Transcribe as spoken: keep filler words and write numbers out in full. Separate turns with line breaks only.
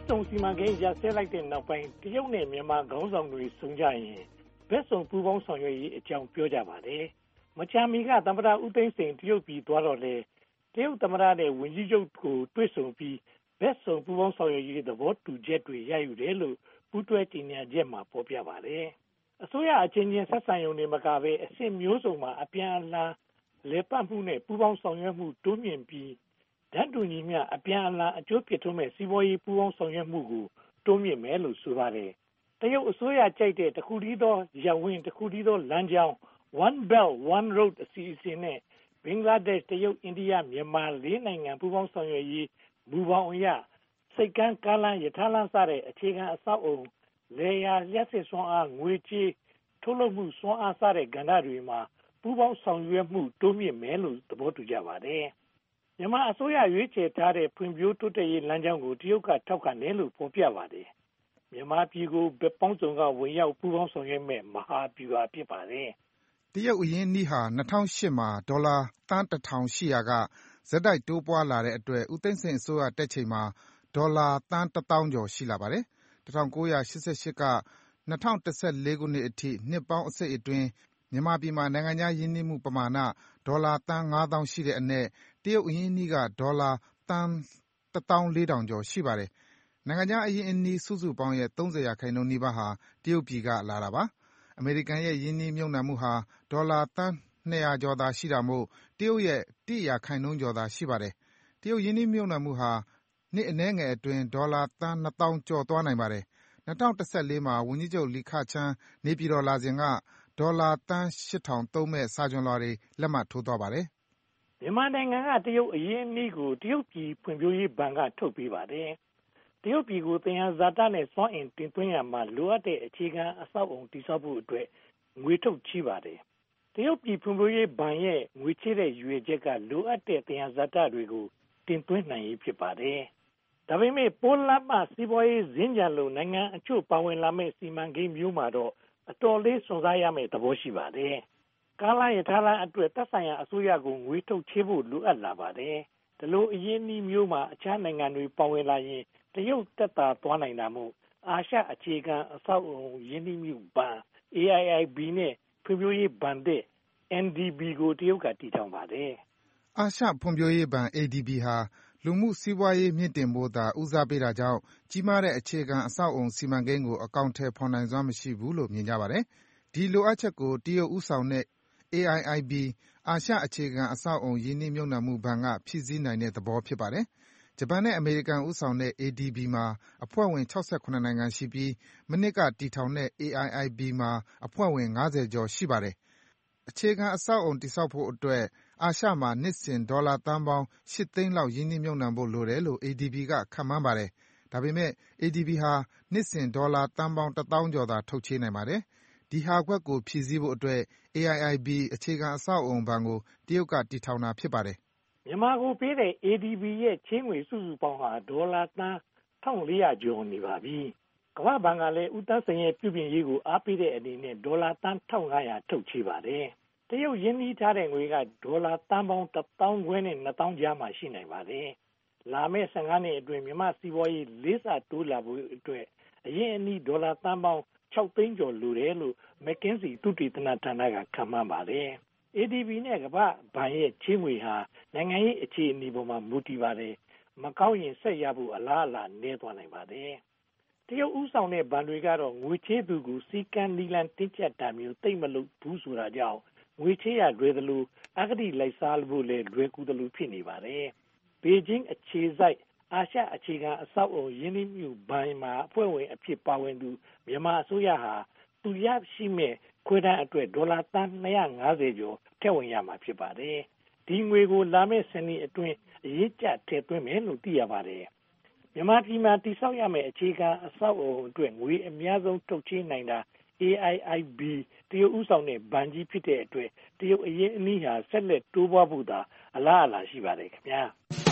စုံစီမံကိန်းရပ်စဲလိုက်တဲ့နောက်ပိုင်းတရုတ်နဲ့မြန်မာခေါင်းဆောင်တွေဆုံကြရင်ဘက်စုံပူးပေါင်းဆောင်ရွက်ရေးအကြောင်းပြောကြပါတယ်။မကြာမီကသမ္မတဦးသိန်းစိန်တရုတ်ပြည်သွားတော့လေတရုတ်သမ္မတနဲ့ဝန်ကြီးချုပ်ကိုတွေ့ဆုံပြီးဘက်စုံပူးပေါင်းဆောင်ရွက်ရေးသဘောတူချက်တွေရယူတယ်လို့ပူးတွဲကြေညာချက်မှာဖော်ပြပါတယ်။အစိုးရအချင်းချင်းဆက်ဆံရုံနဲ့မကဘဲအဆင့်မျိုးစုံမှာအပြန်အလှန်လေပတ်မှုနဲ့ပူးပေါင်းဆောင်ရွက်မှုတိုးမြင့်ပြီးဓာတ်တူညီမျှအပြန်အလှန်အကျိုးဖြစ်ထွန်းမဲ့စီးပွားရေးပူးပေါင်းဆောင်ရွက်မှုကိုတိုးမြင့်မယ်လို့ဆိုပါတယ်။တရုတ်အစိုးရကြိုက်တဲ့တစ်ခုတည်းသောရပ်ဝန်းတစ်ခုတည်းသောလမ်းကြောင်း One Belt One Road အစီအစဉ်နဲ့ဘင်္ဂလားဒေ့ရှ်တရုတ်အိန္ဒိယမြန်မာလေးနိုင်ငံပူးပေါင်းဆောင်ရွက်ရေးမူပေါင်းအရစိတ်ကမ်းကားလမ်းရထားလမ်းစတဲ့အခြေခံအဆောက်အုံလေယာလျှက်စစ်စွမ်းအားငွေကြေးထုတ်လုပ်မှုစွမ်းအားစတဲ့ကဏ္ဍတွေမှာပူးပေါင်းဆောင်ရွက်မှုတိုးမြင့်မယ်လို့သဘောတူကြပါတယ်။မြန်မာအစိုးရရွေးချယ်ထားတဲ့ဖွံ့ဖြိုးတိုးတက်ရေးလမ်းကြောင်းကိုတရုတ်ကထောက်ခံတယ်လို့ဖော်ပြပါတယ်။မြန်မာပြည်ကိုဘက်ပေါင်းစုံကဝင်ရောက်ပူးပေါင်းဆောင်ရွက်မဲ့မဟာဗျူဟာဖြစ်ပါတယ်
။တရုတ်အရင်းအနှီးဟာ၂၀၀၈မှာဒေါ်လာသန်းတစ်ထောင်ရှိရာကဆက်တိုက်တိုးပွားလာတဲ့အတွက်ဦးသိန်းစိန်အစိုးရတက်ချိန်မှာဒေါ်လာသန်းတစ်သောင်းကျော်ရှိလာပါတယ်။၁၉၈၈က၂၀၁၄ခုနှစ်အထိနှစ်ပေါင်းအစိတ်အတွင်းမြန်မာပြည်မှာနိုင်ငံခြားရင်းနှီးမှုပမာဏဒေါ်လာသန်းငါးသောင်းရှိတဲ့အနက်တရုတ်အရင်းအနှီးကဒေါ်လာသန်းတစ်သောင်းလေးထောင်ကျော်ရှိပါတယ်။နိုင်ငံခြားအရင်းအနှီးစုစုပေါင်းရဲ့၃၀ရာခိုင်နှုန်းနီးပါးဟာတရုတ်ပြည်ကလာတာပါ။အမေရိကန်ရဲ့ရင်းနှီးမြှုပ်နှံမှုဟာဒေါ်လာသန်းနှစ်ရာကျော်သာရှိတာမို့တရုတ်ရဲ့တစ်ရာခိုင်နှုန်းကျော်သာရှိပါတယ်။တရုတ်ရင်းနှီးမြှုပ်နှံမှုဟာနှစ်အနည်းငယ်အတွင်းဒေါ်လာသန်းနှစ်သောင်းကျော်သွားနိုင်ပါတယ်။၂၀၁၄မှာဝန်ကြီးချုပ်လီခချန်းနေပြည်တော်လာစဉ်ကဒေါ်လာသန်းရှစ်ထောင်သုံးမဲ့စာချွန်လွှာတွေလက်မှတ်ထိုးသွားပါတယ်
။မြန်မာနိုင်ငံကတရုတ်အရင်းအနှီးကိုတရုတ်ပြည်ဖွံ့ဖြိုးရေးဘဏ်ကထုတ်ပေးပါတယ်။တရုတ်ပြည်ကိုသယံဇာတနဲ့စွမ်းအင်တင်သွင်းရမှာလိုအပ်တဲ့အခြေခံအဆောက်အုံတည်ဆောက်ဖို့အတွက်ငွေထုတ်ချေးပါတယ်။တရုတ်ပြည်ဖွံ့ဖြိုးရေးဘဏ်ရဲ့ငွေချေးတဲ့ရွေချက်ကလိုအပ်တဲ့သယံဇာတတွေကိုတင်သွင်းနိုင်ရေးဖြစ်ပါတယ်။ဒါပေမဲ့ပိုးလမ်းမစီးပွားရေးဈင်ကြံလို့နိုင်ငံအချို့ပါဝင်လာမဲ့စီမံကိန်းမျိုးမှာတော့အတော်လေးစွန့်စားရမယ့်သဘောရှိပါတယ်။ကားလမ်းရထားလမ်းအတွက်သက်ဆိုင်ရာအစိုးရကိုငွေထုတ်ချေးဖို့လိုအပ်လာပါတယ်။ဒီလိုအရင်းအနှီးမျိုးမှာအခြားနိုင်ငံတွေပါဝင်လာရင်တရုတ်သက်သာသွားနိုင်တာမို့အာရှအခြေခံအဆောက်အုံရင်းနှီးမှုဘဏ် A I I B နဲ့ဖွံ့ဖြိုးရေးဘဏ်တဲ့ N D B ကိုတရုတ်ကတည်ထောင်ပါတယ်
။အာရှဖွံ့ဖြိုးရေးဘဏ် A D B ဟာလူမှုစီးပွားရေးမြင့်တင်ဖို့သာဦးစားပေးတာကြောင့်ကြီးမားတဲ့အခြေခံအဆောက်အုံစီမံကိန်းကိုအကောင်အထည်ဖော်နိုင်စွမ်းမရှိဘူးလို့မြင်ကြပါတယ်။ဒီလိုအပ်ချက်ကိုတရုတ်ဦးဆောင်တဲ့ A I I B အာရှအခြေခံအဆောက်အအုံရင်းနှီးမြှုပ်နှံမှုဘဏ်ကဖြည့်ဆည်းနိုင်တဲ့သဘောဖြစ်ပါတယ်။ဂျပန်နဲ့အမေရိကန်ဦးဆောင်တဲ့ A D B မှာအဖွဲ့ဝင်၆၇နိုင်ငံရှိပြီးမနှစ်ကတည်ထောင်တဲ့ A I I B မှာအဖွဲ့ဝင်၅၀ကျော်ရှိပါတယ်။အခြေခံအဆောက်အအုံတည်ဆောက်ဖို့အတွက်အာရှမှာနှစ်စဉ်ဒေါ်လာသန်းပေါင်းရှစ်သိန်းလောက်ရင်းနှီးမြှုပ်နှံဖို့လိုတယ်လို့ A D B ကခန့်မှန်းပါတယ်။ဒါပေမဲ့ A D B ဟာနှစ်စဉ်ဒေါ်လာသန်းပေါင်းတစ်သောင်းကျော်သာထုတ်ချေးနိုင်ပါတယ်။ဒီဟာကွက်ကိုဖြည့်ဆည်းဖို့အတွက် A I I B အခြေခံအဆောက်အအုံဘဏ်ကိုတရုတ်ကတည်ထောင်တာဖြစ်ပါတယ်
။မြန်မာကိုပေးတဲ့ A D B ရဲ့ချေးငွေစုစုပေါင်းဟာဒေါ်လာသန်းတစ်ထောင်လေးရာကျော်နေပါပြီ။ကမ္ဘာ့ဘဏ်ကလည်းဦးသန်းစိန်ရဲ့ပြုပြင်ရေးကိုအားပေးတဲ့အနေနဲ့ဒေါ်လာသန်းတစ်ထောင်ငါးရာထုတ်ချေးပါတယ်။တရုတ်ရင်းနှီးထားတဲ့ငွေကဒေါ်လာသန်းပေါင်းတစ်သောင်းခွဲနဲ့နှစ်သောင်းကြားမှာရှိနိုင်ပါတယ်။လာမယ့်ဆယ်ငါးနှစ်အတွင်းမြန်မာစီးပွားရေးလေးဆတိုးလာဖို့အတွက်အရင်းအနှီးဒေါ်လာသန်းပေါင်းခြောက်သိန်းကျော်လိုတယ်လို့ McKinsey သုတေသနဌာနကခန့်မှန်းပါတယ်။ A D B နဲ့ကမ္ဘာ့ဘဏ်ရဲ့ချေးငွေဟာနိုင်ငံရေးအခြေအနေပေါ်မှာမူတည်ပါတယ်။မကောင်းရင်ဆက်ရဖို့အလားအလာနည်းသွားနိုင်ပါတယ်။တရုတ်ဦးဆောင်တဲ့ဘဏ်တွေကတော့ငွေချေးသူကိုစီကံနီလန်တင်းကျပ်တာမျိုးသိမ့်မလို့ဘူးဆိုတာကြောင့်ငွေချေးရလွယ်သလိုအဂတိလိုက်စားဖို့လည်းလွယ်ကူသလိုဖြစ်နေပါတယ်။ဘေကျင်းအခြေစိုက်အာရှအခြေခံအဆောက်အုံရင်းနှီးမြှုပ်ဘဏ်မှာအဖွဲ့ဝင်အဖြစ်ပါဝင်သူမြန်မာအစိုးရဟာသူရရှိမဲ့ခွဲတမ်းအတွက်ဒေါ်လာသန်းနှစ်ရာငါးဆယ်ကျော်ထည့်ဝင်ရမှာဖြစ်ပါတယ်။ဒီငွေကိုလာမယ့်ဆယ်နှစ်အတွင်းအရေးကြထည့်သွင်းမယ်လို့သိရပါတယ်။မြန်မာပြည်မှာတည်ဆောက်ရမယ့်အခြေခံအဆောက်အုံအတွက်ငွေအများဆုံးထုတ်ချေးနိုင်တာ A I I B တရုတ်ဦးဆောင်တဲ့ဘဏ်ကြီးဖြစ်တဲ့အတွက်တရုတ်အရင်းအနှီးဟာဆက်လက်တိုးပွားဖို့သာအလားအလာရှိပါတယ်ခင်ဗျာ။